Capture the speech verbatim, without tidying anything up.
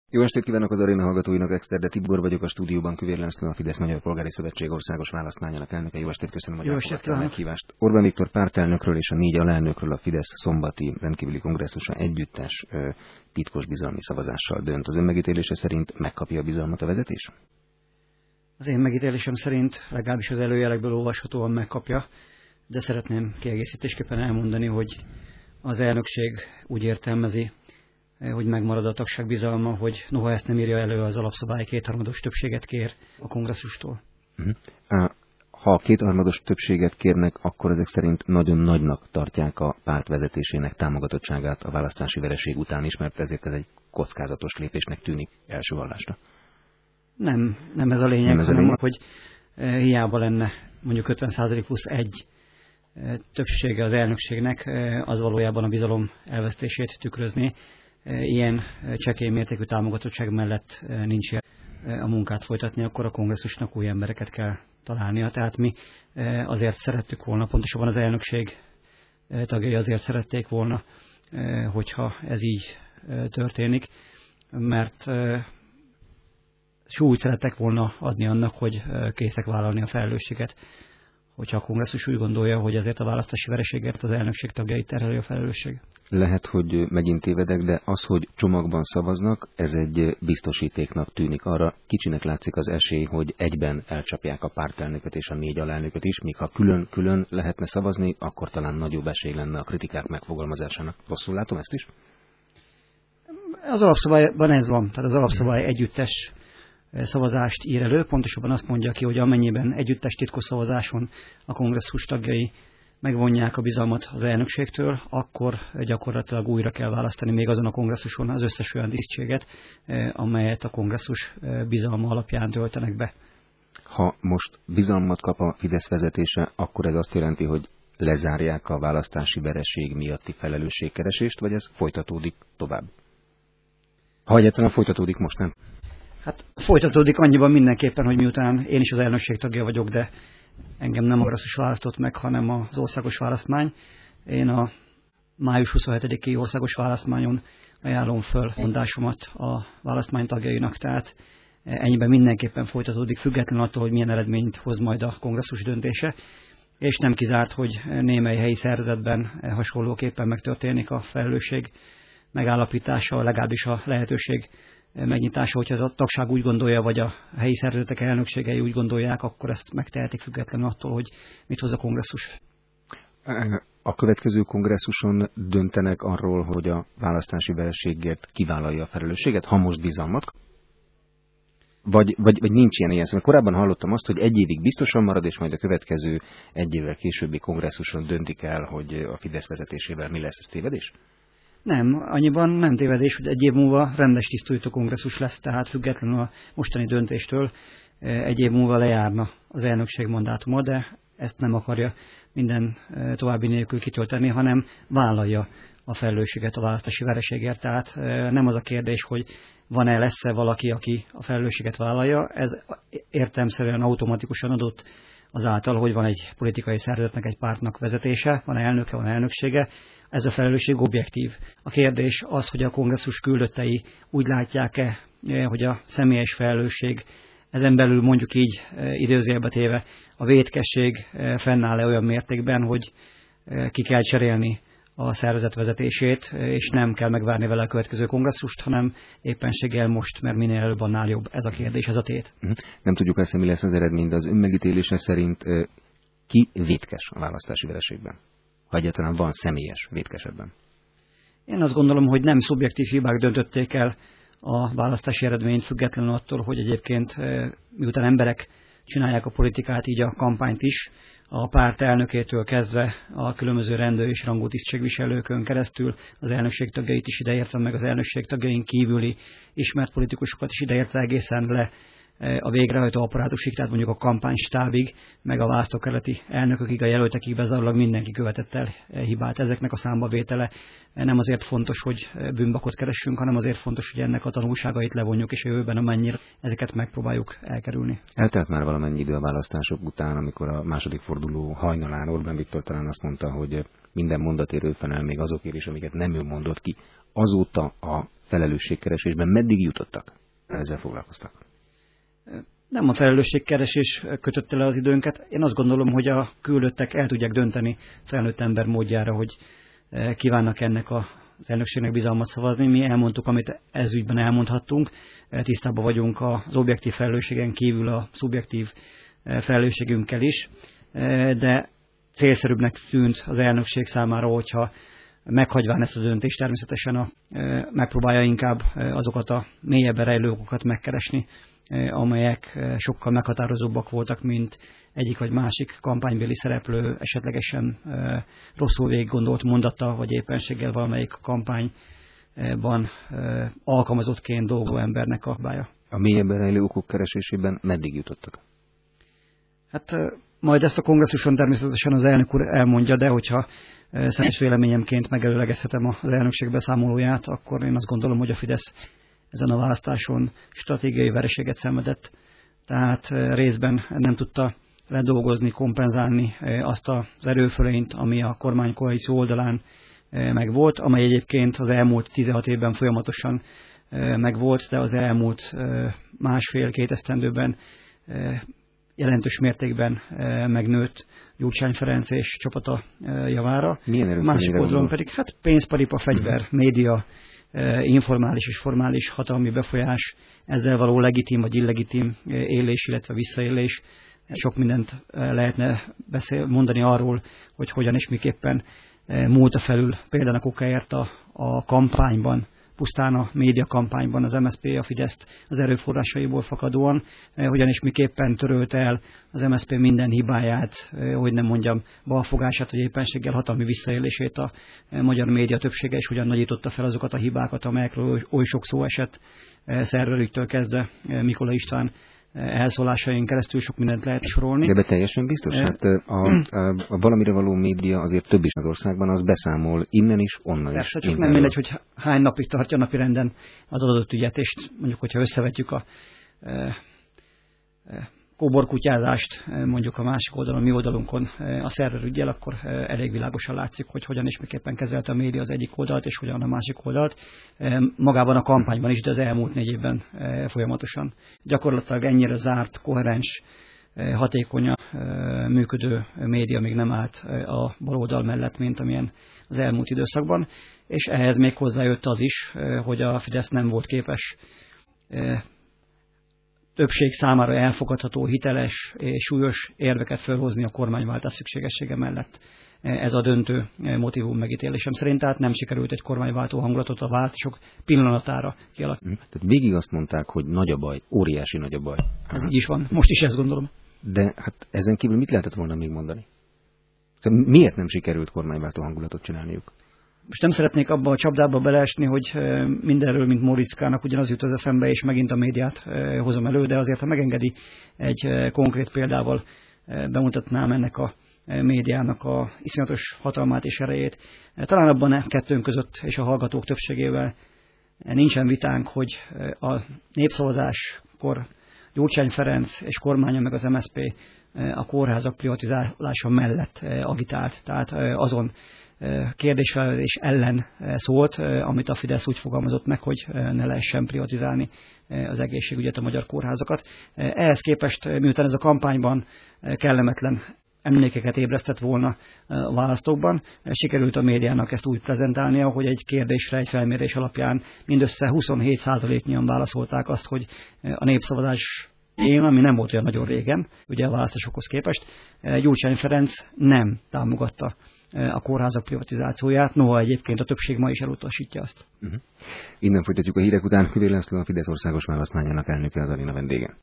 Jó estét kívánok az aréna hallgatóinak, Exterde Tibor vagyok, a stúdióban Kövér László, a Fidesz Magyar Polgári Szövetség országos választmányának elnöke. Jó estét, köszönöm, hogy elfogadta a meghívást. Orbán Viktor pártelnökről és a négy alelnökről a Fidesz szombati rendkívüli kongresszusa együttes titkos bizalmi szavazással dönt. Az ön megítélése szerint megkapja a bizalmat a vezetés? Az én megítélésem szerint legalábbis az előjelekből olvashatóan megkapja, de szeretném kiegészítésképpen elmondani, hogy az elnökség úgy értelmezi, hogy megmarad a tagság bizalma, hogy noha ezt nem írja elő az alapszabály, kétharmados többséget kér a kongresszustól. Uh-huh. Ha kétharmados többséget kérnek, akkor ezek szerint nagyon nagynak tartják a párt vezetésének támogatottságát a választási vereség után is, mert ezért ez egy kockázatos lépésnek tűnik első hallásra. Nem, nem ez a lényeg, nem ez hanem a lényeg. Hogy hiába lenne mondjuk ötven százalék plusz egy többsége az elnökségnek, az valójában a bizalom elvesztését tükrözni. Ilyen csekély mértékű támogatottság mellett nincs a munkát folytatni, akkor a kongresszusnak új embereket kell találnia. Tehát mi azért szerettük volna, pontosabban az elnökség tagjai azért szerették volna, hogyha ez így történik, mert súlyt szerettek volna adni annak, hogy készek vállalni a felelősséget, hogyha a kongresszus úgy gondolja, hogy ezért a választási vereségért az elnökség tagjait terheli a felelősség. Lehet, hogy megint tévedek, de az, hogy csomagban szavaznak, ez egy biztosítéknak tűnik. Arra kicsinek látszik az esély, hogy egyben elcsapják a pártelnököt és a négy alelnököt is, míg ha külön-külön lehetne szavazni, akkor talán nagyobb esély lenne a kritikák megfogalmazásának. Rosszul látom ezt is? Az alapszabályban ez van, tehát az alapszabály együttes szavazást ír elő, pontosabban azt mondja ki, hogy amennyiben együttes titkos szavazáson a kongresszus tagjai megvonják a bizalmat az elnökségtől, akkor gyakorlatilag újra kell választani még azon a kongresszuson az összes olyan tisztséget, amelyet a kongresszus bizalma alapján töltenek be. Ha most bizalmat kap a Fidesz vezetése, akkor ez azt jelenti, hogy lezárják a választási vereség miatti felelősségkeresést, vagy ez folytatódik tovább? Ha egyáltalán folytatódik most, nem? Hát folytatódik annyiban mindenképpen, hogy miután én is az elnökség tagja vagyok, de engem nem a kongresszus választott meg, hanem az országos választmány. Én a május huszonhetediki országos választmányon ajánlom föl mondásomat a választmány tagjainak, tehát ennyiben mindenképpen folytatódik, független attól, hogy milyen eredményt hoz majd a kongresszus döntése, és nem kizárt, hogy némely helyi szervezetben hasonlóképpen megtörténik a felelősség megállapítása, legalábbis a lehetőség megnyitása, hogyha a tagság úgy gondolja, vagy a helyi szervezetek elnökségei úgy gondolják, akkor ezt megtehetik függetlenül attól, hogy mit hoz a kongresszus. A következő kongresszuson döntenek arról, hogy a választási vereségért kivállalja a felelősséget, ha most bizalmat? Vagy, vagy, vagy nincs ilyen ilyen. Szóval korábban hallottam azt, hogy egy évig biztosan marad, és majd a következő egy évvel későbbi kongresszuson döntik el, hogy a Fidesz vezetésével mi lesz, ez tévedés? Nem, annyiban nem tévedés, hogy egy év múlva rendes tisztújtó kongresszus lesz, tehát függetlenül a mostani döntéstől egy év múlva lejárna az elnökség mandátuma, de ezt nem akarja minden további nélkül kitölteni, hanem vállalja a felelősséget a választási vereségért. Tehát nem az a kérdés, hogy van-e, lesz-e valaki, aki a felelősséget vállalja, ez értelemszerűen automatikusan adott azáltal, hogy van egy politikai szervezetnek, egy pártnak vezetése, van elnöke, van elnöksége, ez a felelősség objektív. A kérdés az, hogy a kongresszus küldöttei úgy látják-e, hogy a személyes felelősség, ezen belül mondjuk így idézőjelbe téve a vétkesség fennáll-e olyan mértékben, hogy ki kell cserélni a szervezet vezetését, és nem kell megvárni vele a következő kongresszust, hanem éppenséggel most, mert minél előbb annál jobb. Ez a kérdés, ez a tét. Nem tudjuk ezt, mi lesz az eredmény, de az ön megítélése szerint ki vétkes a választási vereségben? Ha egyáltalán van személyes vétkes ebben? Én azt gondolom, hogy nem szubjektív hibák döntötték el a választási eredményt, függetlenül attól, hogy egyébként miután emberek csinálják a politikát, így a kampányt is, a párt elnökétől kezdve a különböző rendőr és rangú tisztségviselőkön keresztül az elnökség tagjait is ideértve, meg az elnökség tagjain kívüli ismert politikusokat is ideértve egészen le a végrehajtó apparátusig, tehát mondjuk a kampánystábig, meg a választókerületi elnökökig, a jelöltekig bezárólag mindenki követett el hibát. Ezeknek a számbavétele nem azért fontos, hogy bűnbakot keressünk, hanem azért fontos, hogy ennek a tanulságait levonjuk, és a jövőben amennyire ezeket megpróbáljuk elkerülni. Eltelt már valamennyi idő a választások után, amikor a második forduló hajnalán Orbán Viktor talán azt mondta, hogy minden mondatért felel még azokért is, amiket nem ő mondott ki. Azóta a felelősségkeresésben meddig jutottak? Ezzel foglalkoztak. Nem a felelősségkeresés kötötte le az időnket. Én azt gondolom, hogy a küldöttek el tudják dönteni felnőtt ember módjára, hogy kívánnak ennek a az elnökségnek bizalmat szavazni. Mi elmondtuk, amit ez ügyben elmondhattunk. Tisztában vagyunk az objektív felelősségen kívül a szubjektív felelősségünkkel is, de célszerűbbnek tűnt az elnökség számára, hogyha meghagyván ezt a döntést, természetesen a, megpróbálja inkább azokat a mélyebben rejlő okokat megkeresni, amelyek sokkal meghatározóbbak voltak, mint egyik vagy másik kampánybéli szereplő esetlegesen rosszul végig gondolt mondata, vagy éppenséggel valamelyik kampányban alkalmazottként dolgozó embernek a bája. A mélyebben rejlő okok keresésében meddig jutottak? Hát majd ezt a kongresszuson természetesen az elnök úr elmondja, de hogyha személyes véleményemként megelőlegezhetem az elnökség beszámolóját, akkor én azt gondolom, hogy a Fidesz ezen a választáson stratégiai vereséget szenvedett, tehát részben nem tudta ledolgozni, kompenzálni azt az erőfölényt, ami a kormánykoalíció oldalán megvolt, amely egyébként az elmúlt tizenhat évben folyamatosan megvolt, de az elmúlt másfél-két esztendőben jelentős mértékben megnőtt Gyurcsány Ferenc és csapata javára. Másik oldalon pedig hát pénzparipa, fegyver, uh-huh. média, informális és formális hatalmi befolyás, ezzel való legitim vagy illegitim élés, illetve visszaélés. Sok mindent lehetne beszél, mondani arról, hogy hogyan és miképpen múlta felül például a kokáért a, a kampányban, pusztán a média kampányban az em es zé pé, a Fideszt az erőforrásaiból fakadóan, hogyan és miképpen törölte el az em es zé pé minden hibáját, hogy nem mondjam balfogását, vagy éppenséggel hatalmi visszaélését a magyar média többsége, és hogyan nagyította fel azokat a hibákat, amelyekről oly sok szó esett Szerverügytől kezdve Mikola István elszólásain keresztül sok mindent lehet sorolni. De be teljesen biztos? Hát a, a, a valamire való média azért több is az országban, az beszámol innen is, onnan Persze, is. Csak nem mindegy, hogy hány napig tartja napi renden az adott ügyet, és mondjuk, hogyha összevetjük a e, e, kóborkutyázást, mondjuk a másik oldalon, mi oldalunkon a szerverüggyel, akkor elég világosan látszik, hogy hogyan és miképpen kezelte a média az egyik oldalt, és hogyan a másik oldalt. Magában a kampányban is, de az elmúlt négy évben folyamatosan. Gyakorlatilag ennyire zárt, koherens, hatékonyan működő média még nem állt a baloldal mellett, mint amilyen az elmúlt időszakban. És ehhez még hozzájött az is, hogy a Fidesz nem volt képes többség számára elfogadható, hiteles és súlyos érveket felhozni a kormányváltás szükségessége mellett. Ez a döntő motivum megítélésem szerint, tehát nem sikerült egy kormányváltó hangulatot a váltások pillanatára kialakítani. Tehát végig azt mondták, hogy nagy a baj, óriási nagy a baj. Ez így is van, most is ezt gondolom. De hát ezen kívül mit lehetett volna még mondani? Szóval miért nem sikerült kormányváltó hangulatot csinálniuk? Most nem szeretnék abba a csapdába beleesni, hogy mindenről, mint Móriczkának ugyanaz jut az eszembe, és megint a médiát hozom elő, de azért, ha megengedi, egy konkrét példával bemutatnám ennek a médiának a iszonyatos hatalmát és erejét. Talán abban a kettőnk között és a hallgatók többségével nincsen vitánk, hogy a népszavazáskor Gyurcsány Ferenc és kormánya meg az em es zé pé a kórházak privatizálása mellett agitált, tehát azon kérdésfelelés ellen szólt, amit a Fidesz úgy fogalmazott meg, hogy ne lehessen privatizálni az egészségügyet, a magyar kórházakat. Ehhez képest, miután ez a kampányban kellemetlen emlékeket ébresztett volna a választókban, sikerült a médiának ezt úgy prezentálnia, hogy egy kérdésre, egy felmérés alapján mindössze huszonhét százaléknyian válaszolták azt, hogy a népszavazás én, ami nem volt olyan nagyon régen, ugye a választásokhoz képest, Gyurcsány Ferenc nem támogatta a kórházak privatizációját, noha egyébként a többség ma is elutasítja azt. Uh-huh. Innen folytatjuk a hírek után. Kövér László, a Fidesz országos választmányának elnöke, az aréna vendége.